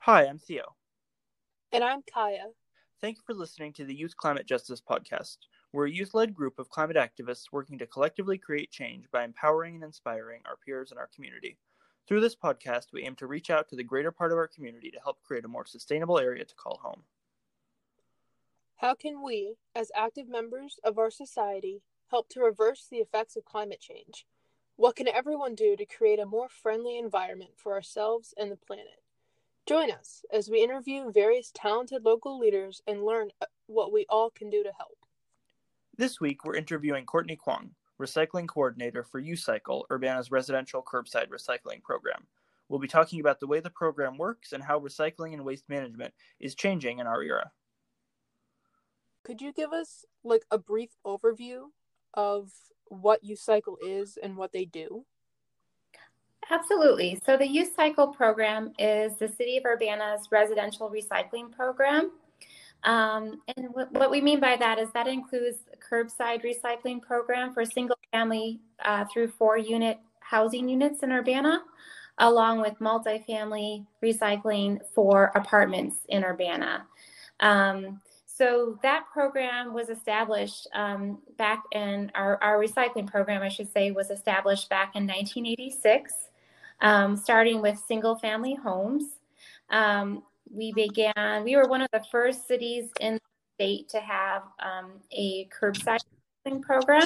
Hi, I'm Theo. And I'm Kaya. Thank you for listening to the Youth Climate Justice Podcast. We're a youth-led group of climate activists working to collectively create change by empowering and inspiring our peers in our community. Through this podcast, we aim to reach out to the greater part of our community to help create a more sustainable area to call home. How can we, as active members of our society, help to reverse the effects of climate change? What can everyone do to create a more friendly environment for ourselves and the planet? Join us as we interview various talented local leaders and learn what we all can do to help. This week, we're interviewing Courtney Kwong, Recycling Coordinator for U-Cycle, Urbana's residential curbside recycling program. We'll be talking about the way the program works and how recycling and waste management is changing in our era. Could you give us a brief overview of what U-Cycle is and what they do? Absolutely. So the U-Cycle program is the City of Urbana's residential recycling program. And what we mean by that is that includes the curbside recycling program for single family through 4-unit housing units in Urbana, along with multifamily recycling for apartments in Urbana. So that program was established back in our recycling program, I should say, was established back in 1986, starting with single family homes. We were one of the first cities in the state to have a curbside recycling program.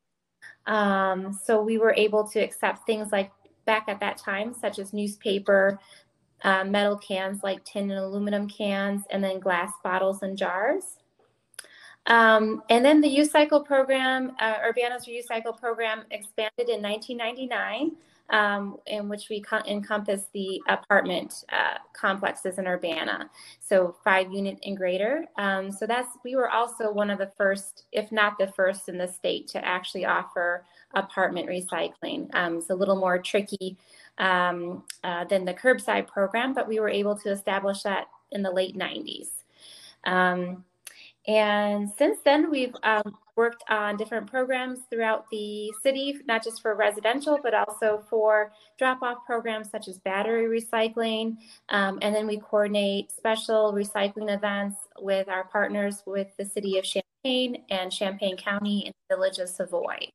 So we were able to accept things like back at that time, such as newspaper, metal cans like tin and aluminum cans, and then glass bottles and jars. And then the U-Cycle program, Urbana's U-Cycle program expanded in 1999, in which we encompass the apartment complexes in Urbana, so 5-unit and greater. So we were also one of the first, if not the first in the state to actually offer apartment recycling. It's a little more tricky than the curbside program, but we were able to establish that in the late 90s. And since then, we've worked on different programs throughout the city, not just for residential, but also for drop-off programs such as battery recycling. And then we coordinate special recycling events with our partners with the city of Champaign and Champaign County in the village of Savoy.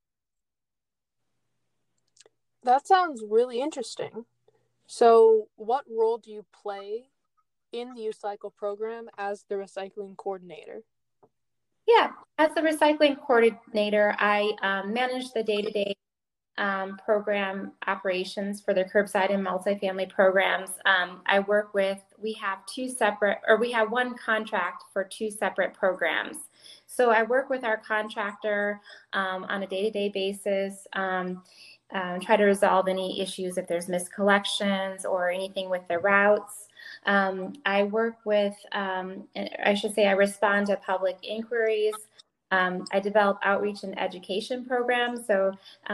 That sounds really interesting. So what role do you play in the U-Cycle program as the recycling coordinator? Yeah, as the recycling coordinator, I manage the day-to-day program operations for the curbside and multifamily programs. We have one contract for 2 separate programs. So I work with our contractor on a day-to-day basis, try to resolve any issues if there's miscollections or anything with the routes. I work with, I respond to public inquiries. I develop outreach and education programs. So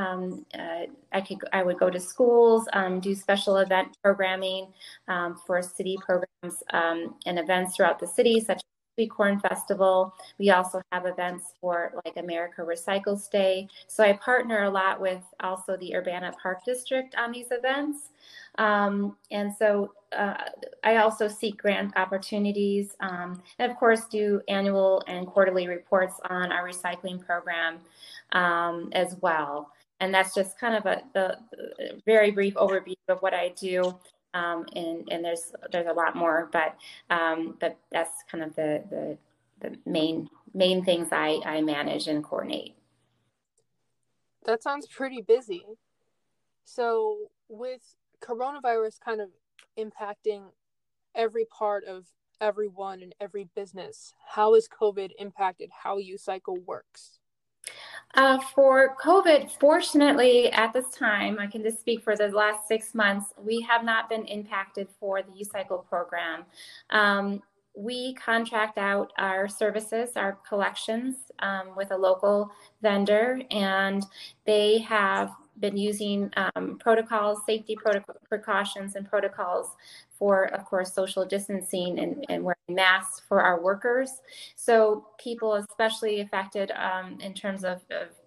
I would go to schools, do special event programming for city programs and events throughout the city, such as Sweet Corn Festival. We also have events for like America Recycles Day. So I partner a lot with also the Urbana Park District on these events. And so I also seek grant opportunities and of course do annual and quarterly reports on our recycling program as well. And that's just kind of the very brief overview of what I do. And there's a lot more, but that's kind of the main things I manage and coordinate. That sounds pretty busy. So with coronavirus kind of impacting every part of everyone and every business, how has COVID impacted how U-Cycle works? For COVID, fortunately, at this time, I can just speak for the last 6 months, we have not been impacted for the U-Cycle program. We contract out our services, our collections, with a local vendor, and they have been using safety precautions and protocols for, of course, social distancing and wearing masks for our workers. So people especially affected in terms of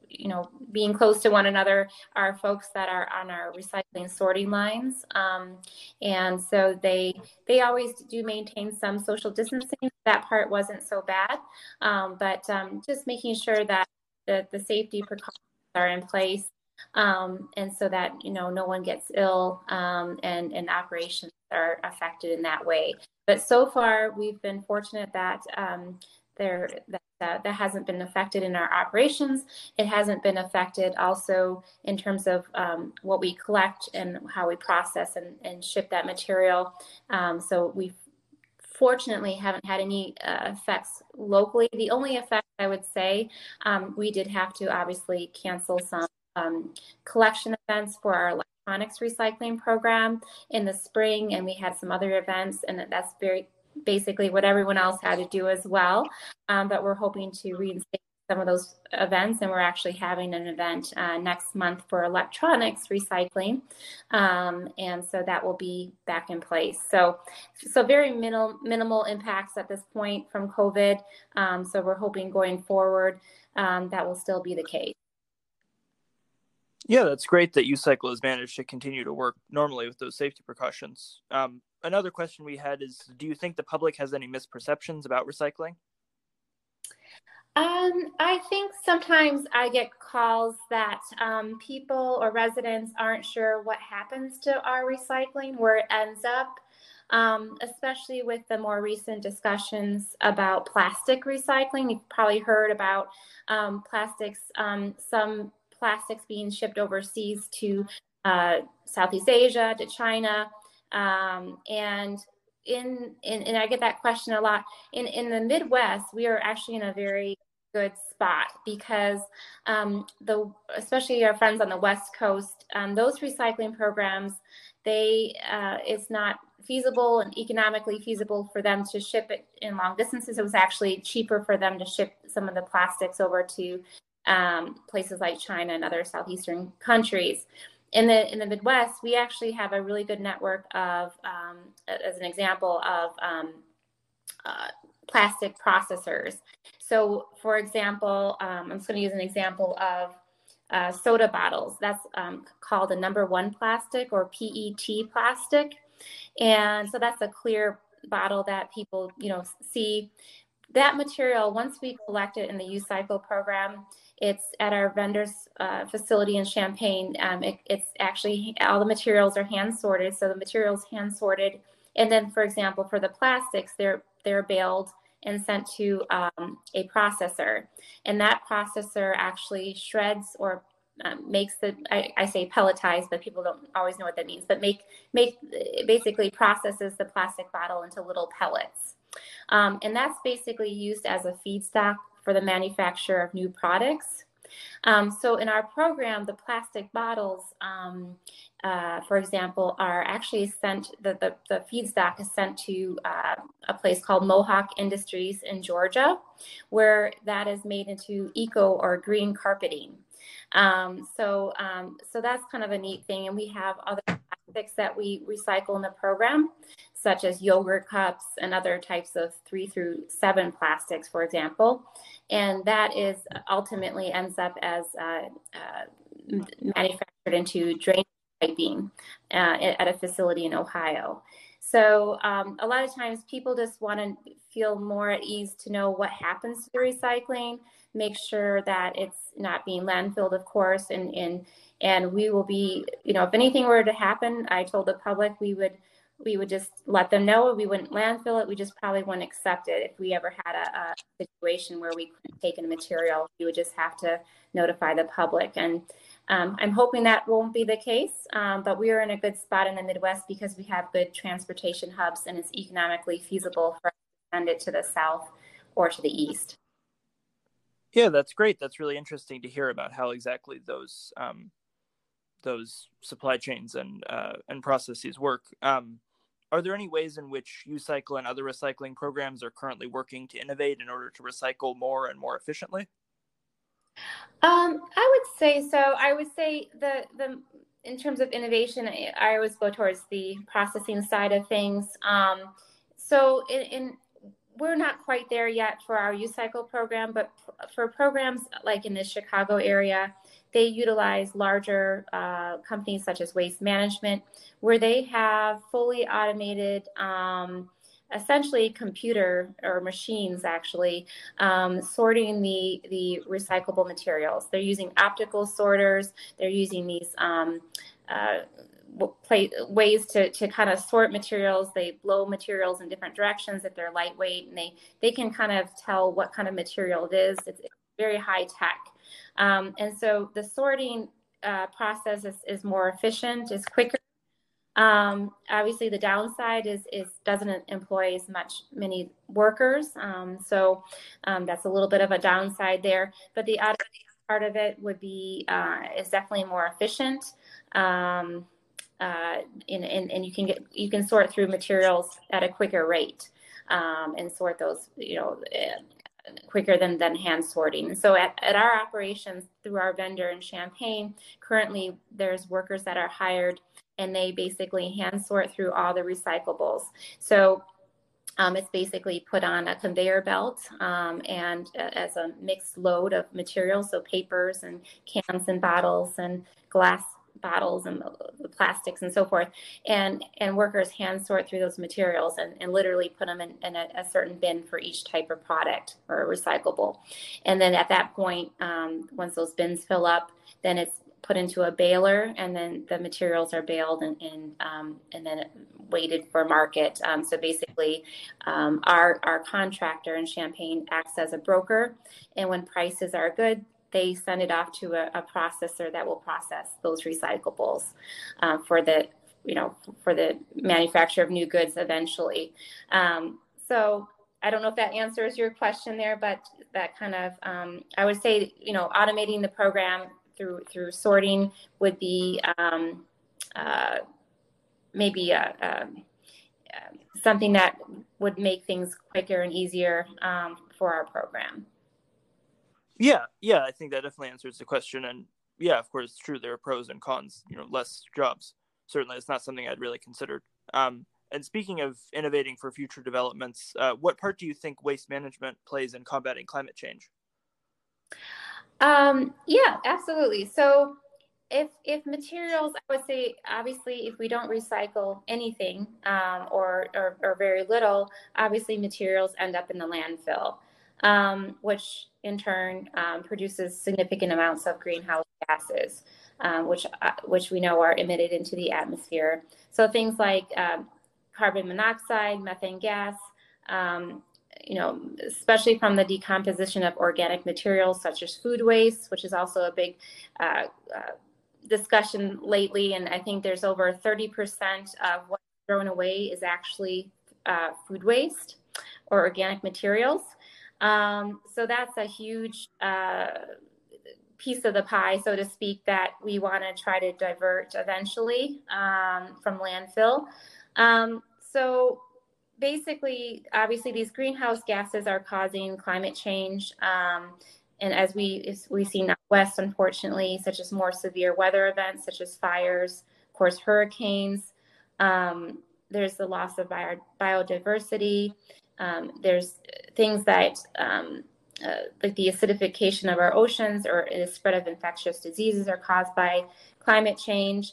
being close to one another are folks that are on our recycling sorting lines. And so they always do maintain some social distancing. That part wasn't so bad, but just making sure that the safety precautions are in place, and so that no one gets ill, and operations are affected in that way. But so far, we've been fortunate that that hasn't been affected in our operations. It hasn't been affected also in terms of what we collect and how we process and ship that material. So we fortunately haven't had any effects locally. The only effect I would say, we did have to obviously cancel some collection events for our electronics recycling program in the spring, and we had some other events, and that's basically what everyone else had to do as well. But we're hoping to reinstate some of those events, and we're actually having an event next month for electronics recycling, and so that will be back in place. So very minimal impacts at this point from COVID. So we're hoping going forward that will still be the case. Yeah, that's great that U-Cycle has managed to continue to work normally with those safety precautions. Another question we had is, do you think the public has any misperceptions about recycling? I think sometimes I get calls that people or residents aren't sure what happens to our recycling, where it ends up, especially with the more recent discussions about plastic recycling. You've probably heard about plastics, some plastics being shipped overseas to Southeast Asia, to China, and I get that question a lot. In the Midwest, we are actually in a very good spot because especially our friends on the West Coast, those recycling programs, it's not feasible and economically feasible for them to ship it in long distances. It was actually cheaper for them to ship some of the plastics over to places like China and other Southeastern countries. In the Midwest, we actually have a really good network of, as an example, of plastic processors. So, for example, I'm just going to use an example of soda bottles. That's called a number one plastic, or PET plastic. And so that's a clear bottle that people, see. That material, once we collect it in the U-Cycle program, it's at our vendor's facility in Champaign. It's actually, all the materials are hand sorted. So the materials hand sorted. And then, for example, for the plastics, they're baled and sent to a processor. And that processor actually shreds or makes I say pelletize, but people don't always know what that means, but basically processes the plastic bottle into little pellets. And that's basically used as a feedstock for the manufacture of new products. So in our program, the plastic bottles, for example, are actually sent, the feedstock is sent to a place called Mohawk Industries in Georgia, where that is made into eco or green carpeting. So that's kind of a neat thing. And we have other plastics that we recycle in the program, such as yogurt cups and other types of 3 through 7 plastics, for example. And that is ultimately ends up as manufactured into drainage piping at a facility in Ohio. So a lot of times people just want to feel more at ease to know what happens to the recycling, make sure that it's not being landfilled, of course, and we will be, if anything were to happen, I told the public we would just let them know. We wouldn't landfill it. We just probably wouldn't accept it. If we ever had a situation where we couldn't take in material, we would just have to notify the public. And I'm hoping that won't be the case, but we are in a good spot in the Midwest because we have good transportation hubs, and it's economically feasible for us to send it to the south or to the east. Yeah, that's great. That's really interesting to hear about how exactly those supply chains and processes work. Are there any ways in which U-Cycle and other recycling programs are currently working to innovate in order to recycle more and more efficiently? I would say so. I would say the in terms of innovation, I always go towards the processing side of things. So we're not quite there yet for our youth cycle program, but for programs like in the Chicago area, they utilize larger companies such as Waste Management, where they have fully automated, essentially computer or machines actually, sorting the recyclable materials. They're using optical sorters. They're using these ways to kind of sort materials. They blow materials in different directions if they're lightweight, and they can kind of tell what kind of material it is. It's very high tech. And so the sorting process is more efficient, is quicker. Obviously the downside is doesn't employ as many workers. So that's a little bit of a downside there, but the other part of it would be, is definitely more efficient. And you can sort through materials at a quicker rate, and sort those, quicker than hand sorting. So at our operations through our vendor in Champaign, currently there's workers that are hired, and they basically hand sort through all the recyclables. So it's basically put on a conveyor belt, and as a mixed load of materials, so papers and cans and bottles and glass bottles and the plastics and so forth, and workers hand sort through those materials and literally put them in a certain bin for each type of product or recyclable. And then at that point, once those bins fill up, then it's put into a baler, and then the materials are baled and then weighted for market. So basically, our contractor in Champaign acts as a broker, and when prices are good, they send it off to a processor that will process those recyclables for the manufacture of new goods eventually. So I don't know if that answers your question there, but that kind of, I would say, automating the program through sorting would be maybe something that would make things quicker and easier for our program. Yeah, I think that definitely answers the question. And yeah, of course, it's true, there are pros and cons, less jobs. Certainly, it's not something I'd really considered. And speaking of innovating for future developments, what part do you think waste management plays in combating climate change? Yeah, absolutely. So if materials, I would say, obviously, if we don't recycle anything, or very little, obviously materials end up in the landfill, which in turn produces significant amounts of greenhouse gases, which we know are emitted into the atmosphere. So things like carbon monoxide, methane gas, especially from the decomposition of organic materials such as food waste, which is also a big discussion lately. And I think there's over 30% of what's thrown away is actually food waste or organic materials. So that's a huge piece of the pie, so to speak, that we want to try to divert eventually from landfill. So basically, obviously, these greenhouse gases are causing climate change. And as we see now west, unfortunately, such as more severe weather events, such as fires, of course, hurricanes. There's the loss of biodiversity. There's things that like the acidification of our oceans or the spread of infectious diseases are caused by climate change.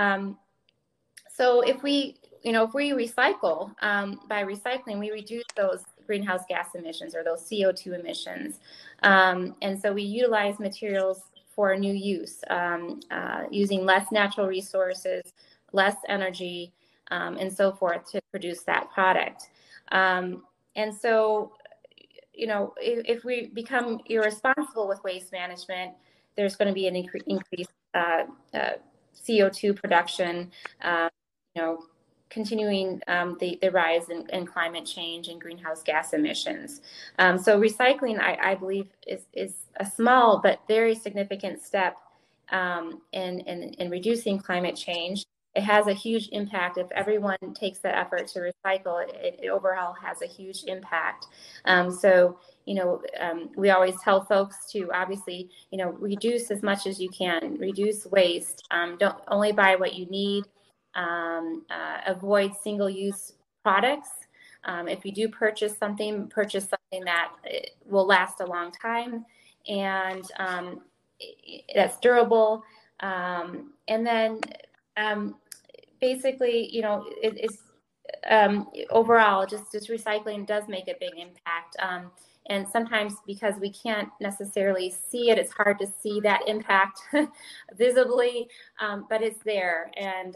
So if we recycle, by recycling, we reduce those greenhouse gas emissions or those CO2 emissions. And so we utilize materials for new use, using less natural resources, less energy, and so forth to produce that product. And so, if we become irresponsible with waste management, there's going to be an increased CO2 production, continuing the rise in climate change and greenhouse gas emissions. So recycling, I believe, is a small but very significant step in reducing climate change. It has a huge impact. If everyone takes the effort to recycle, it overall has a huge impact. So, we always tell folks to obviously, reduce as much as you can, reduce waste. Don't only buy what you need. Avoid single-use products If you do purchase something that will last a long time and that's durable. And then basically, it's overall, just recycling does make a big impact. And sometimes because we can't necessarily see it, it's hard to see that impact visibly, but it's there. And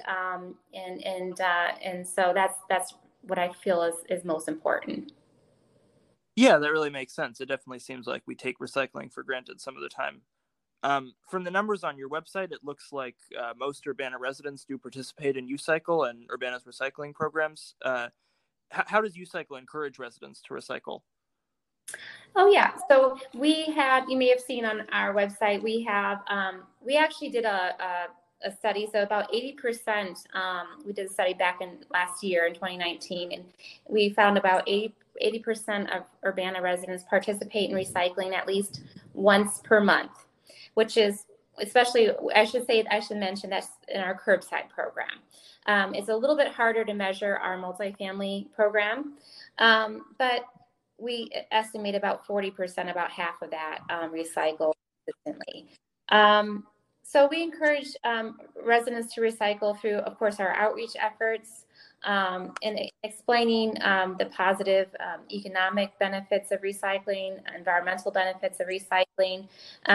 so that's what I feel is most important. Yeah, that really makes sense. It definitely seems like we take recycling for granted some of the time. From the numbers on your website, it looks like most Urbana residents do participate in UCycle and Urbana's recycling programs. How does UCycle encourage residents to recycle? Oh yeah, so you may have seen on our website, we actually did a study. So about 80%, we did a study back in last year in 2019, and we found about 80% of Urbana residents participate in recycling at least once per month, which is especially, I should mention that's in our curbside program. It's a little bit harder to measure our multifamily program, but we estimate about 40%, about half of that recycle consistently. So we encourage residents to recycle through, of course, our outreach efforts and explaining the positive economic benefits of recycling, environmental benefits of recycling.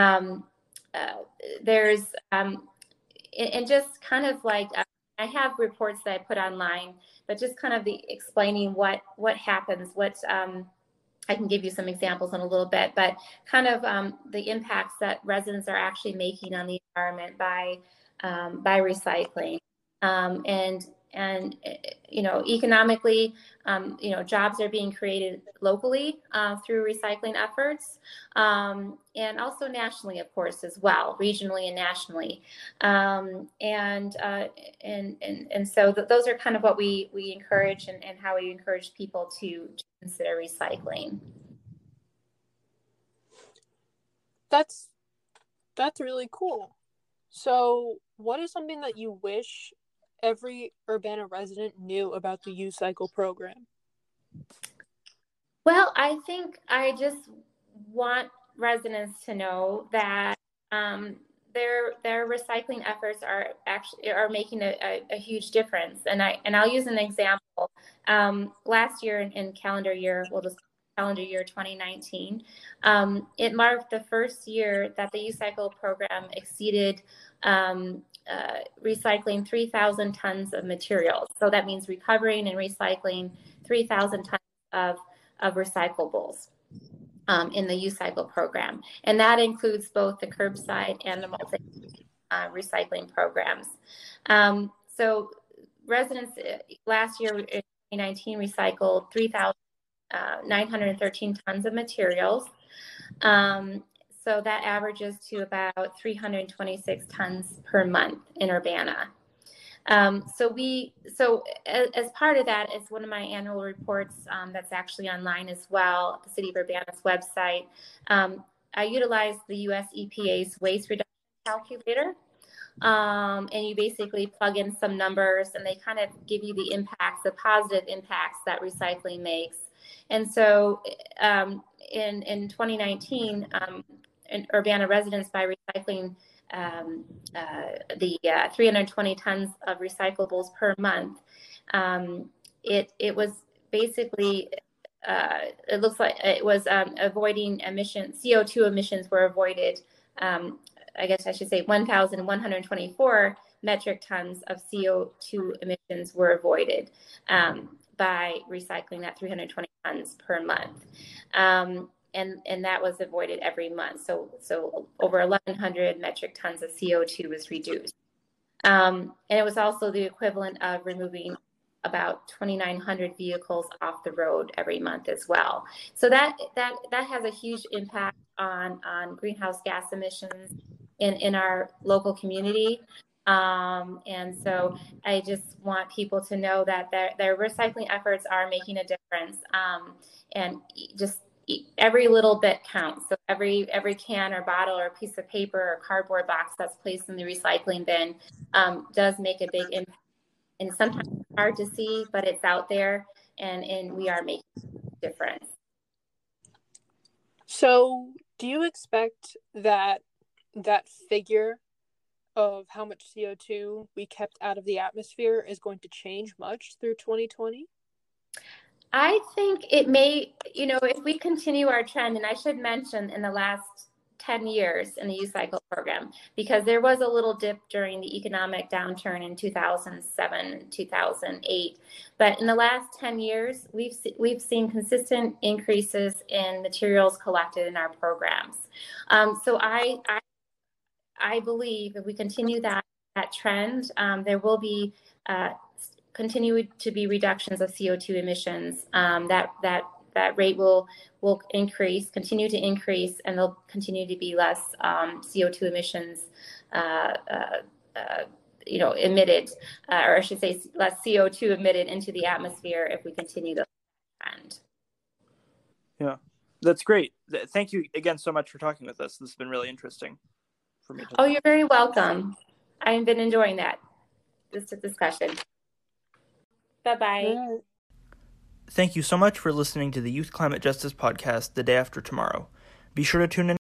There's, and just kind of like, I have reports that I put online, but just kind of explaining what happens, I can give you some examples in a little bit, but kind of the impacts that residents are actually making on the environment by recycling, and economically, jobs are being created locally through recycling efforts, and also nationally, of course, as well, regionally and nationally, and so those are kind of what we encourage and how we encourage people to consider recycling. That's really cool. So what is something that you wish every Urbana resident knew about the UCycle program? Well, I think I just want residents to know that their recycling efforts are making a huge difference. And I'll use an example. Last year in calendar year 2019, it marked the first year that the UCycle program exceeded recycling 3,000 tons of materials. So that means recovering and recycling 3,000 tons of recyclables in the UCycle program. And that includes both the curbside and the multi recycling programs. So residents last year in 2019 recycled 3,913 tons of materials. So that averages to about 326 tons per month in Urbana. So as part of that, it's one of my annual reports that's actually online as well, the City of Urbana's website. I utilize the US EPA's waste reduction calculator. And you basically plug in some numbers and they kind of give you the impacts, the positive impacts that recycling makes. And so in 2019, Urbana residents, by recycling the 320 tons of recyclables per month, it was basically, it looks like it was avoiding CO2 emissions were avoided. I guess I should say 1,124 metric tons of CO2 emissions were avoided by recycling that 320 tons per month. And that was avoided every month. So over 1,100 metric tons of CO2 was reduced. And it was also the equivalent of removing about 2,900 vehicles off the road every month as well. So that has a huge impact on greenhouse gas emissions in our local community. And so I just want people to know that their recycling efforts are making a difference. And just every little bit counts. So every can or bottle or piece of paper or cardboard box that's placed in the recycling bin does make a big impact. And sometimes it's hard to see, but it's out there. and we are making a difference. So do you expect that figure of how much CO2 we kept out of the atmosphere is going to change much through 2020? I think it may, if we continue our trend, and I should mention in the last 10 years in the Youth Cycle program, because there was a little dip during the economic downturn in 2007, 2008. But in the last 10 years, we've seen consistent increases in materials collected in our programs. So I believe if we continue that trend, there will be continue to be reductions of CO2 emissions. That rate will continue to increase, and there'll continue to be less CO2 emissions emitted, or I should say less CO2 emitted into the atmosphere if we continue the trend. Yeah, that's great. Thank you again so much for talking with us. This has been really interesting for me. Oh, you're very welcome. I've been enjoying this discussion. Bye-bye. Thank you so much for listening to the Youth Climate Justice Podcast, The Day After Tomorrow. Be sure to tune in